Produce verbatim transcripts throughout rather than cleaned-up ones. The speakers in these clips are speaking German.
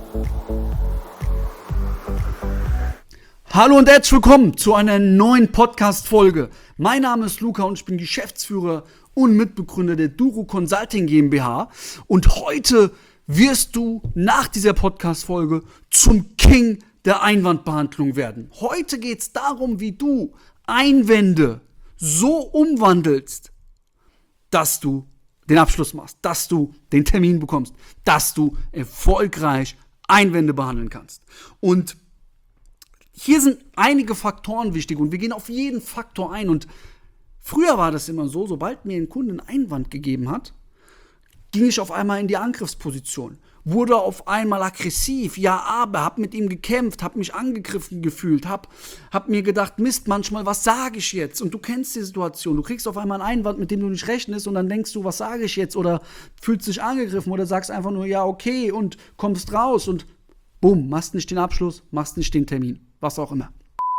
Hallo und herzlich willkommen zu einer neuen Podcast-Folge. Mein Name ist Luca und ich bin Geschäftsführer und Mitbegründer der Duro Consulting GmbH. Und heute wirst du nach dieser Podcast-Folge zum King der Einwandbehandlung werden. Heute geht es darum, wie du Einwände so umwandelst, dass du den Abschluss machst, dass du den Termin bekommst, dass du erfolgreich Einwände behandeln kannst. Und hier sind einige Faktoren wichtig und wir gehen auf jeden Faktor ein. Und früher war das immer so, sobald mir ein Kunde einen Einwand gegeben hat, ging ich auf einmal in die Angriffsposition, wurde auf einmal aggressiv, ja, aber, hab mit ihm gekämpft, hab mich angegriffen gefühlt, hab, hab mir gedacht, Mist, manchmal, was sage ich jetzt? Und du kennst die Situation, du kriegst auf einmal einen Einwand, mit dem du nicht rechnest und dann denkst du, was sage ich jetzt? Oder fühlst dich angegriffen oder sagst einfach nur, ja, okay, und kommst raus und bumm, machst nicht den Abschluss, machst nicht den Termin, was auch immer.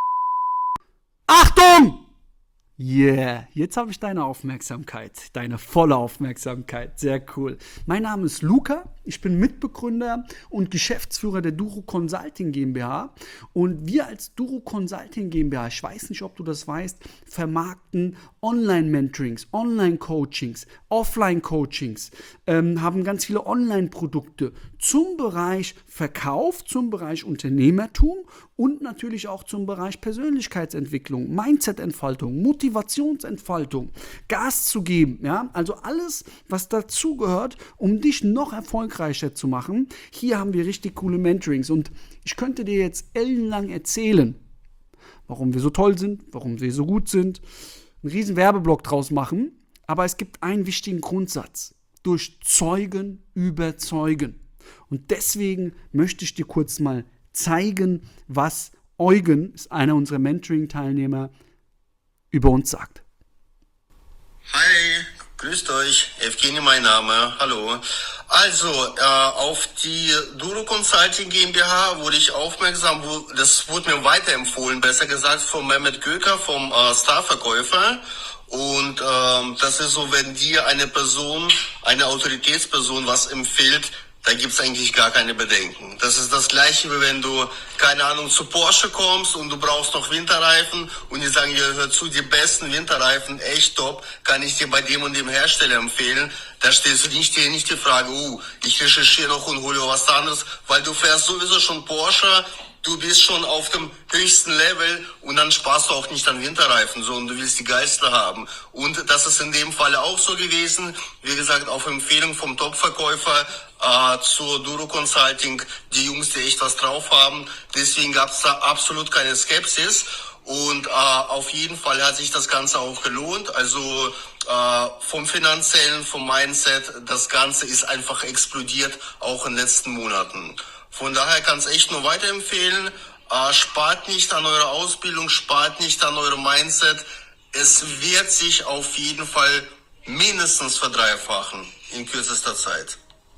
Achtung! Yeah, jetzt habe ich deine Aufmerksamkeit, deine volle Aufmerksamkeit, sehr cool. Mein Name ist Luca, ich bin Mitbegründer und Geschäftsführer der Duro Consulting GmbH und wir als Duro Consulting GmbH, ich weiß nicht, ob du das weißt, vermarkten Online-Mentorings, Online-Coachings, Offline-Coachings, ähm, haben ganz viele Online-Produkte zum Bereich Verkauf, zum Bereich Unternehmertum und natürlich auch zum Bereich Persönlichkeitsentwicklung, Mindset-Entfaltung, Motivationsentfaltung, Gas zu geben, ja, also alles, was dazugehört, um dich noch erfolgreicher zu machen. Hier haben wir richtig coole Mentorings und ich könnte dir jetzt ellenlang erzählen, warum wir so toll sind, warum wir so gut sind, einen riesen Werbeblock draus machen, aber es gibt einen wichtigen Grundsatz: durch Zeugen überzeugen. Und deswegen möchte ich dir kurz mal zeigen, was Eugen, ist einer unserer Mentoring-Teilnehmer, über uns sagt. Hi, grüßt euch, Evgeny mein Name, hallo. Also, äh, auf die Duro Consulting GmbH wurde ich aufmerksam, wo, das wurde mir weiterempfohlen, besser gesagt von Mehmet Göker, vom äh, Starverkäufer. Und ähm, das ist so, wenn dir eine Person, eine Autoritätsperson was empfiehlt, da gibt's eigentlich gar keine Bedenken. Das ist das Gleiche, wie wenn du, keine Ahnung, zu Porsche kommst und du brauchst noch Winterreifen und die sagen dir, hör zu, die besten Winterreifen, echt top, kann ich dir bei dem und dem Hersteller empfehlen. Da stellst du nicht dir nicht die Frage, uh, ich recherchiere noch und hole was anderes, weil du fährst sowieso schon Porsche, du bist schon auf dem höchsten Level und dann sparst du auch nicht an Winterreifen, sondern du willst die geilste haben. Und das ist in dem Fall auch so gewesen. Wie gesagt, auf Empfehlung vom Top-Verkäufer äh, zur Duro Consulting, die Jungs, die echt was drauf haben. Deswegen gab es da absolut keine Skepsis. Und äh, auf jeden Fall hat sich das Ganze auch gelohnt. Also äh, vom Finanziellen, vom Mindset, das Ganze ist einfach explodiert, auch in den letzten Monaten. Von daher kann es echt nur weiterempfehlen. Äh, spart nicht an eurer Ausbildung, spart nicht an eurem Mindset. Es wird sich auf jeden Fall mindestens verdreifachen in kürzester Zeit.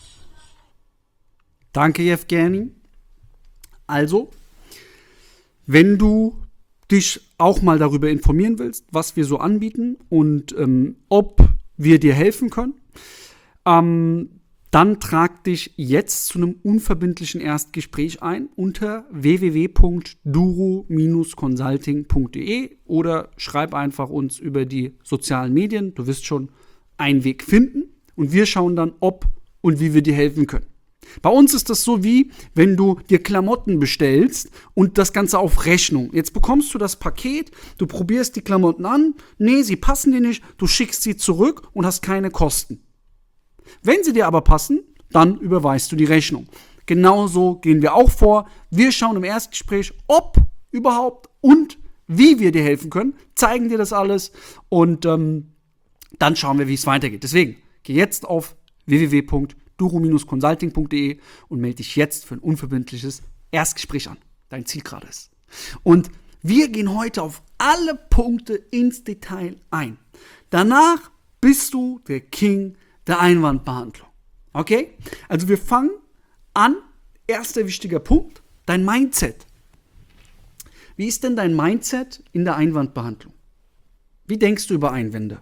Danke, Evgeny. Also, wenn du dich auch mal darüber informieren willst, was wir so anbieten und ähm, ob wir dir helfen können, ähm, dann trag dich jetzt zu einem unverbindlichen Erstgespräch ein unter w w w punkt duro Bindestrich consulting punkt de oder schreib einfach uns über die sozialen Medien. Du wirst schon einen Weg finden und wir schauen dann, ob und wie wir dir helfen können. Bei uns ist das so, wie wenn du dir Klamotten bestellst und das Ganze auf Rechnung. Jetzt bekommst du das Paket, du probierst die Klamotten an, nee, sie passen dir nicht, du schickst sie zurück und hast keine Kosten. Wenn sie dir aber passen, dann überweist du die Rechnung. Genauso gehen wir auch vor. Wir schauen im Erstgespräch, ob überhaupt und wie wir dir helfen können, zeigen dir das alles und ähm, dann schauen wir, wie es weitergeht. Deswegen, geh jetzt auf w w w punkt duro Bindestrich consulting punkt de und melde dich jetzt für ein unverbindliches Erstgespräch an. Dein Ziel gerade ist. Und wir gehen heute auf alle Punkte ins Detail ein. Danach bist du der King der Einwandbehandlung. Okay? Also wir fangen an. Erster wichtiger Punkt, dein Mindset. Wie ist denn dein Mindset in der Einwandbehandlung? Wie denkst du über Einwände?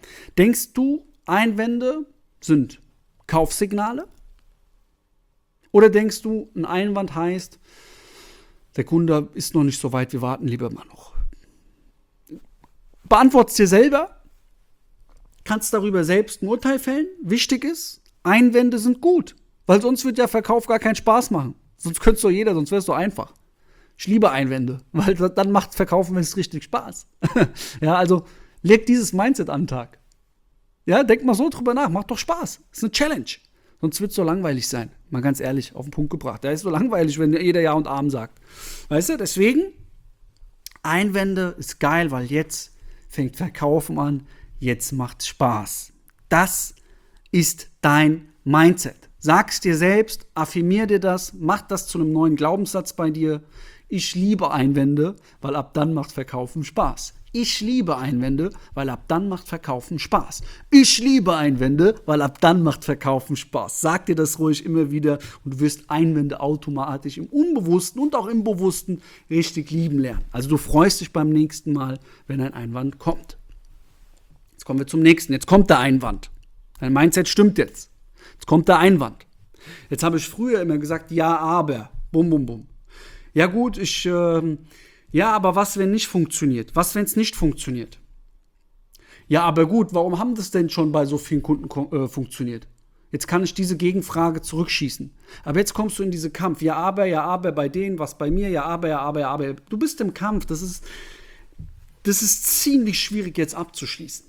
Denkst du, Einwände sind Kaufsignale? Oder denkst du, ein Einwand heißt, der Kunde ist noch nicht so weit, wir warten lieber mal noch. Beantwort's dir selber, kannst darüber selbst ein Urteil fällen. Wichtig ist, Einwände sind gut, weil sonst wird der Verkauf gar keinen Spaß machen. Sonst könnte es doch jeder, sonst wäre es doch einfach. Ich liebe Einwände, weil dann macht Verkaufen, wenn es richtig Spaß. Ja, also leg dieses Mindset an den Tag. Ja, denk mal so drüber nach, macht doch Spaß. Das ist eine Challenge. Sonst wird es so langweilig sein. Mal ganz ehrlich, auf den Punkt gebracht. Da ist so langweilig, wenn jeder Ja und Amen sagt. Weißt du, deswegen, Einwände ist geil, weil jetzt fängt Verkaufen an, jetzt macht's Spaß. Das ist dein Mindset. Sag's dir selbst, affirmier dir das, mach das zu einem neuen Glaubenssatz bei dir. Ich liebe Einwände, weil ab dann macht Verkaufen Spaß. Ich liebe Einwände, weil ab dann macht Verkaufen Spaß. Ich liebe Einwände, weil ab dann macht Verkaufen Spaß. Sag dir das ruhig immer wieder und du wirst Einwände automatisch im Unbewussten und auch im Bewussten richtig lieben lernen. Also du freust dich beim nächsten Mal, wenn ein Einwand kommt. Jetzt kommen wir zum nächsten. Jetzt kommt der Einwand. Dein Mindset stimmt jetzt. Jetzt kommt der Einwand. Jetzt habe ich früher immer gesagt, ja, aber. Bum, bum, bum. Ja gut, ich... Äh, Ja, aber was, wenn nicht funktioniert? Was, wenn es nicht funktioniert? Ja, aber gut, warum haben das denn schon bei so vielen Kunden äh, funktioniert? Jetzt kann ich diese Gegenfrage zurückschießen. Aber jetzt kommst du in diesen Kampf. Ja, aber, ja, aber bei denen, was bei mir, ja, aber, ja, aber, ja, aber. Du bist im Kampf. Das ist, das ist ziemlich schwierig jetzt abzuschließen.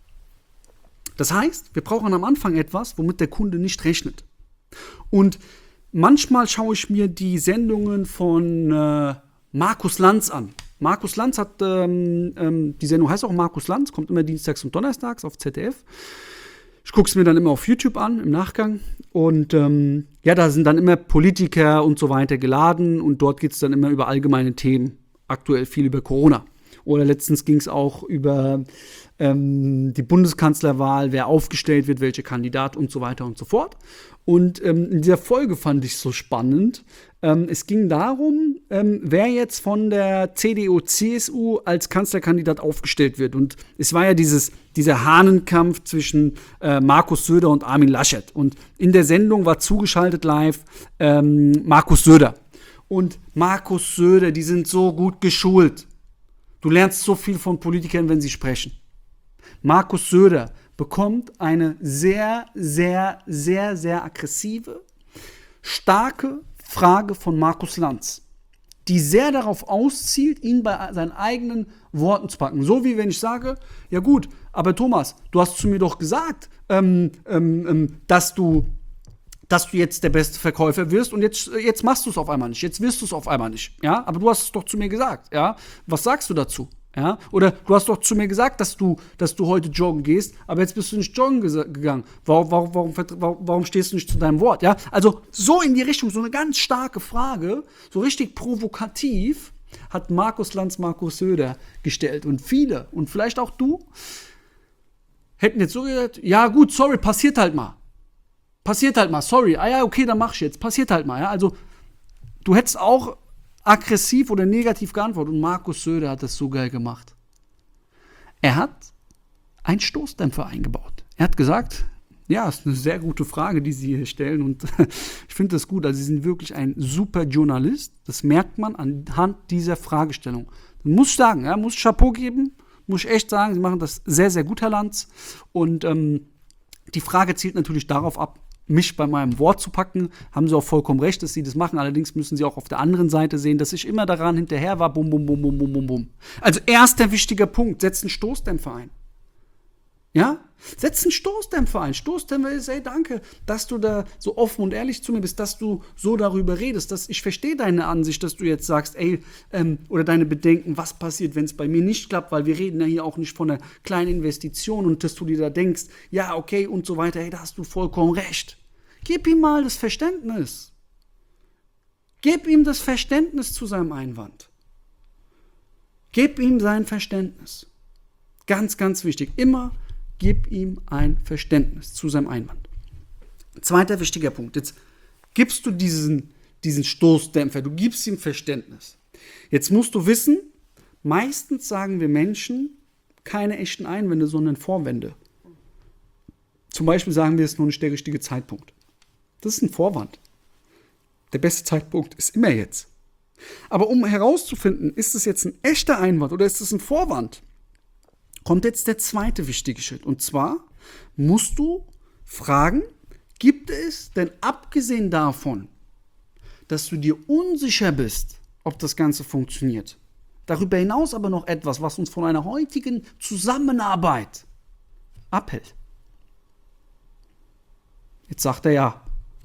Das heißt, wir brauchen am Anfang etwas, womit der Kunde nicht rechnet. Und manchmal schaue ich mir die Sendungen von äh, Markus Lanz an. Markus Lanz hat, ähm, ähm, die Sendung heißt auch Markus Lanz, kommt immer dienstags und donnerstags auf Z D F. Ich gucke es mir dann immer auf YouTube an, im Nachgang. Und ähm, ja, da sind dann immer Politiker und so weiter geladen. Und dort geht es dann immer über allgemeine Themen. Aktuell viel über Corona. Oder letztens ging es auch über ähm, die Bundeskanzlerwahl, wer aufgestellt wird, welcher Kandidat und so weiter und so fort. Und ähm, in dieser Folge fand ich es so spannend. Ähm, es ging darum, ähm, wer jetzt von der C D U C S U als Kanzlerkandidat aufgestellt wird. Und es war ja dieses, dieser Hahnenkampf zwischen äh, Markus Söder und Armin Laschet. Und in der Sendung war zugeschaltet live ähm, Markus Söder. Und Markus Söder, die sind so gut geschult. Du lernst so viel von Politikern, wenn sie sprechen. Markus Söder bekommt eine sehr, sehr, sehr, sehr aggressive, starke Frage von Markus Lanz, die sehr darauf auszielt, ihn bei seinen eigenen Worten zu packen. So wie wenn ich sage, ja gut, aber Thomas, du hast zu mir doch gesagt, ähm, ähm, dass du dass du jetzt der beste Verkäufer wirst und jetzt, jetzt machst du es auf einmal nicht, jetzt wirst du es auf einmal nicht, ja, aber du hast es doch zu mir gesagt, ja, was sagst du dazu, ja, oder du hast doch zu mir gesagt, dass du, dass du heute joggen gehst, aber jetzt bist du nicht joggen gesa- gegangen, warum, warum, warum, warum stehst du nicht zu deinem Wort, ja, also so in die Richtung, so eine ganz starke Frage, so richtig provokativ hat Markus Lanz Markus Söder gestellt und viele und vielleicht auch du hätten jetzt so gesagt, ja gut, sorry, passiert halt mal. Passiert halt mal, sorry. Ah ja, okay, dann mach ich jetzt. Passiert halt mal, ja. Also, du hättest auch aggressiv oder negativ geantwortet. Und Markus Söder hat das so geil gemacht. Er hat einen Stoßdämpfer eingebaut. Er hat gesagt, ja, ist eine sehr gute Frage, die Sie hier stellen. Und ich finde das gut. Also, Sie sind wirklich ein super Journalist. Das merkt man anhand dieser Fragestellung. Muss ich sagen, ja, muss ich Chapeau geben. Muss ich echt sagen, Sie machen das sehr, sehr gut, Herr Lanz. Und ähm, die Frage zielt natürlich darauf ab, mich bei meinem Wort zu packen, haben sie auch vollkommen recht, dass sie das machen. Allerdings müssen sie auch auf der anderen Seite sehen, dass ich immer daran hinterher war, bum, bum, bum, bum, bum, bum, bum. Also erster wichtiger Punkt, setz einen Stoßdämpfer ein. Ja? Setz einen Stoßdämpfer ein. Stoßdämpfer ist, ey, danke, dass du da so offen und ehrlich zu mir bist, dass du so darüber redest, dass ich verstehe deine Ansicht, dass du jetzt sagst, ey, ähm, oder deine Bedenken, was passiert, wenn es bei mir nicht klappt, weil wir reden ja hier auch nicht von einer kleinen Investition und dass du dir da denkst, ja, okay und so weiter, hey, da hast du vollkommen recht. Gib ihm mal das Verständnis. Gib ihm das Verständnis zu seinem Einwand. Gib ihm sein Verständnis. Ganz, ganz wichtig. Immer gib ihm ein Verständnis zu seinem Einwand. Zweiter wichtiger Punkt. Jetzt gibst du diesen, diesen Stoßdämpfer, du gibst ihm Verständnis. Jetzt musst du wissen, meistens sagen wir Menschen keine echten Einwände, sondern Vorwände. Zum Beispiel sagen wir, es ist noch nicht der richtige Zeitpunkt. Das ist ein Vorwand. der beste Zeitpunkt ist immer jetzt. Aber um herauszufinden, ist es jetzt ein echter Einwand oder ist es ein Vorwand, kommt jetzt der zweite wichtige Schritt. Und zwar musst du fragen, gibt es denn abgesehen davon, dass du dir unsicher bist, ob das Ganze funktioniert, darüber hinaus aber noch etwas, was uns von einer heutigen Zusammenarbeit abhält? Jetzt sagt er ja.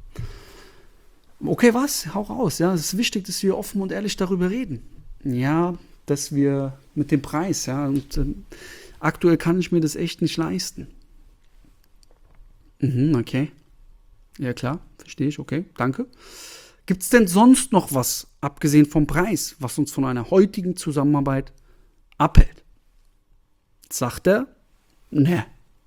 Okay, was? Hau raus. Ja, es ist wichtig, dass wir offen und ehrlich darüber reden. Ja, dass wir mit dem Preis, ja, und äh, aktuell kann ich mir das echt nicht leisten. Mhm, okay. Ja, klar, verstehe ich, okay, danke. Gibt es denn sonst noch was, abgesehen vom Preis, was uns von einer heutigen Zusammenarbeit abhält? Sagt er, ne.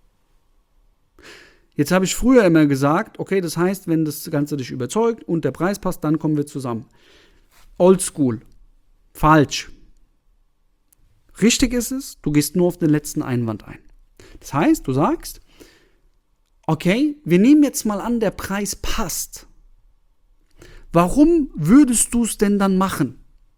Jetzt habe ich früher immer gesagt, okay, das heißt, wenn das Ganze dich überzeugt und der Preis passt, dann kommen wir zusammen. Oldschool. Falsch. Richtig ist es, du gehst nur auf den letzten Einwand ein. Das heißt, du sagst, okay, wir nehmen jetzt mal an, der Preis passt. Warum würdest du es denn dann machen?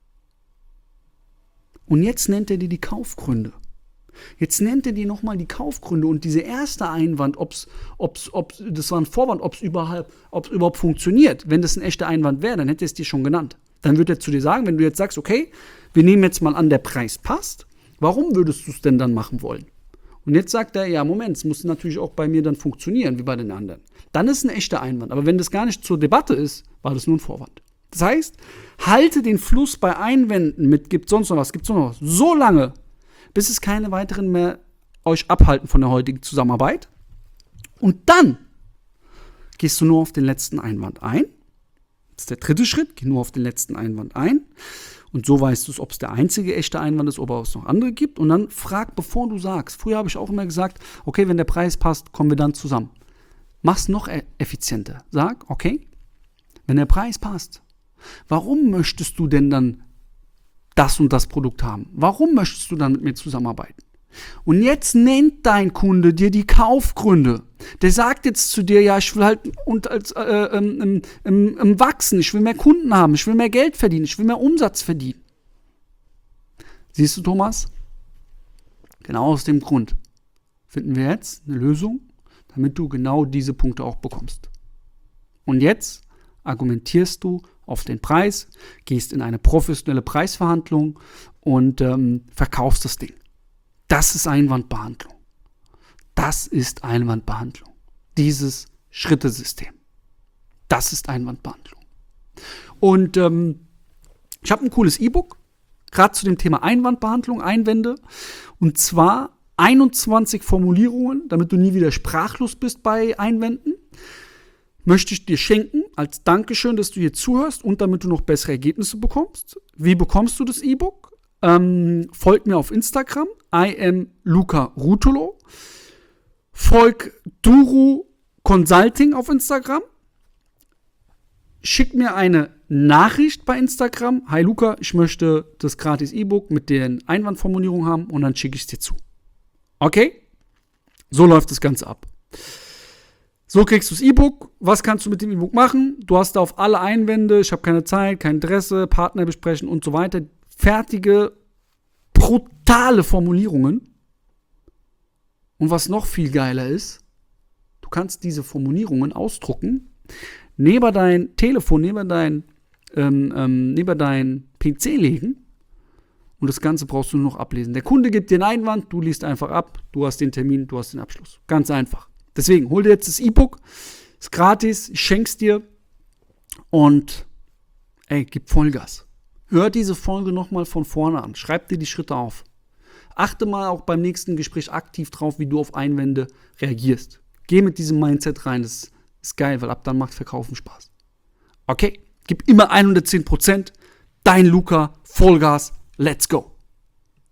Und jetzt nennt er dir die Kaufgründe. Jetzt nennt er dir nochmal die Kaufgründe und dieser erste Einwand, ob's, ob's, ob das war ein Vorwand, ob es überhaupt, ob's überhaupt funktioniert. Wenn das ein echter Einwand wäre, dann hätte er es dir schon genannt. Dann würde er zu dir sagen, wenn du jetzt sagst, okay, wir nehmen jetzt mal an, der Preis passt, warum würdest du es denn dann machen wollen? Und jetzt sagt er, ja, Moment, es muss natürlich auch bei mir dann funktionieren, wie bei den anderen. Dann ist ein echter Einwand. Aber wenn das gar nicht zur Debatte ist, war das nur ein Vorwand. Das heißt, halte den Fluss bei Einwänden mit, gibt sonst noch was, gibt sonst noch was, so lange, bis es keine weiteren mehr euch abhalten von der heutigen Zusammenarbeit. Und dann gehst du nur auf den letzten Einwand ein. Das ist der dritte Schritt, geh nur auf den letzten Einwand ein. Und so weißt du, ob es der einzige echte Einwand ist oder ob es noch andere gibt. Und dann frag, bevor du sagst. Früher habe ich auch immer gesagt, okay, wenn der Preis passt, kommen wir dann zusammen. Mach's noch effizienter. Sag, okay, wenn der Preis passt, warum möchtest du denn dann das und das Produkt haben? Warum möchtest du dann mit mir zusammenarbeiten? Und jetzt nennt dein Kunde dir die Kaufgründe. Der sagt jetzt zu dir, ja, ich will halt und als, äh, ähm, ähm, ähm, wachsen, ich will mehr Kunden haben, ich will mehr Geld verdienen, ich will mehr Umsatz verdienen. Siehst du, Thomas? Genau aus dem Grund finden wir jetzt eine Lösung, damit du genau diese Punkte auch bekommst. Und jetzt argumentierst du auf den Preis, gehst in eine professionelle Preisverhandlung und ähm, verkaufst das Ding. Das ist Einwandbehandlung. Das ist Einwandbehandlung. Dieses Schrittesystem. Das ist Einwandbehandlung. Und ähm, ich habe ein cooles E-Book, gerade zu dem Thema Einwandbehandlung, Einwände. Und zwar einundzwanzig Formulierungen, damit du nie wieder sprachlos bist bei Einwänden. Möchte ich dir schenken, als Dankeschön, dass du hier zuhörst und damit du noch bessere Ergebnisse bekommst. Wie bekommst du das E-Book? Ähm, folgt mir auf Instagram, I am Luca Ruotolo. Folg Duru Consulting auf Instagram. Schick mir eine Nachricht bei Instagram. Hi Luca, ich möchte das gratis E-Book mit den Einwandformulierungen haben und dann schicke ich es dir zu. Okay? So läuft das Ganze ab. So kriegst du das E-Book. Was kannst du mit dem E-Book machen? Du hast da auf alle Einwände, ich habe keine Zeit, kein Interesse, Partner besprechen und so weiter. Fertige, brutale Formulierungen. Und was noch viel geiler ist, du kannst diese Formulierungen ausdrucken, neben dein Telefon, neben dein, ähm, ähm, neben dein P C legen und das Ganze brauchst du nur noch ablesen. Der Kunde gibt dir einen Einwand, du liest einfach ab, du hast den Termin, du hast den Abschluss. Ganz einfach. Deswegen, hol dir jetzt das E-Book, ist gratis, ich schenk's dir und ey, gib Vollgas. Hör diese Folge nochmal von vorne an, schreib dir die Schritte auf. Achte mal auch beim nächsten Gespräch aktiv drauf, wie du auf Einwände reagierst. Geh mit diesem Mindset rein, das ist geil, weil ab dann macht Verkaufen Spaß. Okay, gib immer hundertzehn Prozent, dein Luca, Vollgas, let's go.